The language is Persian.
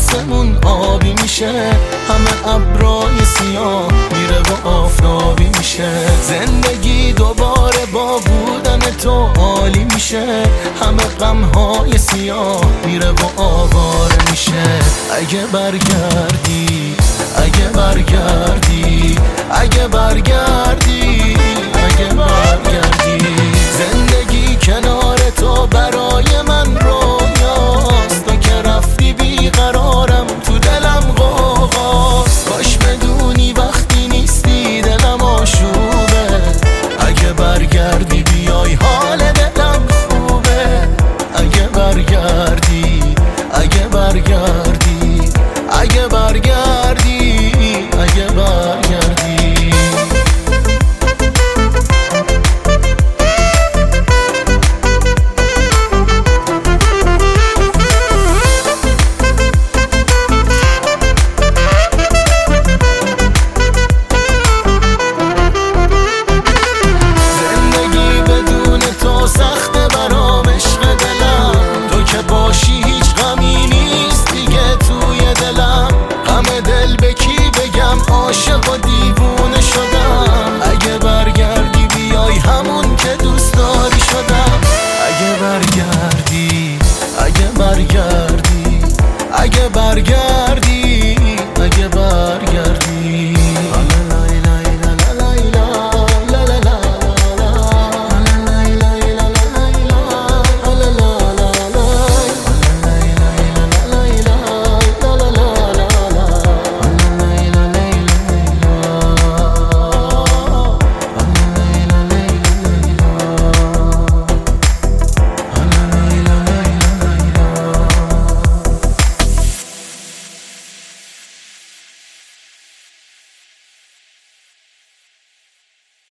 آسمون آبی میشه، همه ابرای سیاه میره و آفتابی میشه. زندگی دوباره با بودن تو عالی میشه، همه غمهای سیاه میره و آواره میشه. اگه برگردی، اگه برگردی، اگه برگردی، اگه برگردی، زندگی کنار تو برای من رو